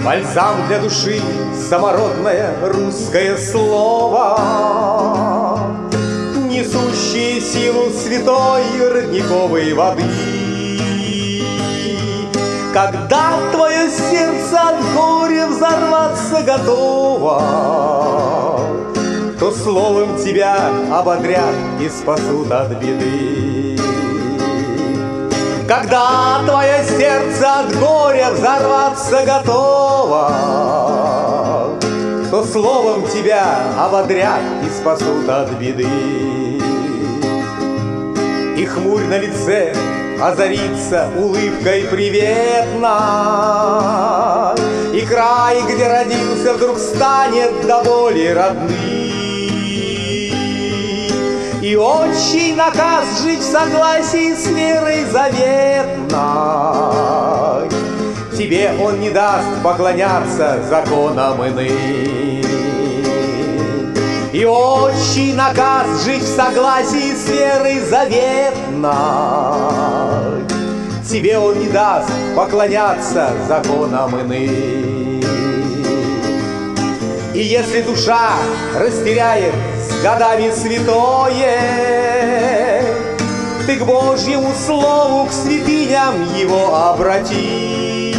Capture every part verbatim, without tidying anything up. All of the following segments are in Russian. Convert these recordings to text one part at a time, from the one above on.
Бальзам для души, самородное русское слово, несущее силу святой родниковой воды. Когда твое сердце от горя взорваться готово, то словом тебя ободрят и спасут от беды. Когда твое сердце от горя взорваться готово, то словом тебя ободрят и спасут от беды. И хмурь на лице озарится улыбкой приветно, и край, где родился, вдруг станет до боли родным. И отчий наказ жить в согласии с верой заветной тебе он не даст поклоняться законам иным. И отчий наказ жить в согласии с верой заветной тебе он не даст поклоняться законам иным. И если душа растеряет с годами святое, ты к Божьему слову, к святыням его обрати.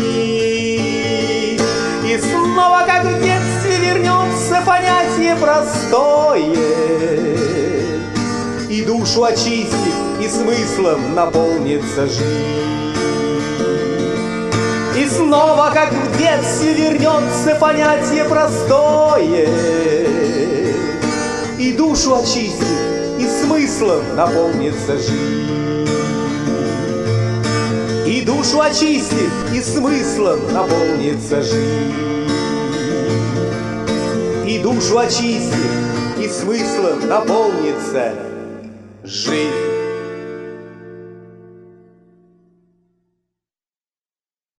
И снова, как в детстве, вернется понятие простое, и душу очистит, и смыслом наполнится жизнь. И снова, как в детстве, вернется понятие простое, и душу очистит, и смыслом наполнится жизнь. И душу очистит, и смыслом наполнится жизнь. И душу очистит, и смыслом наполнится жизнь.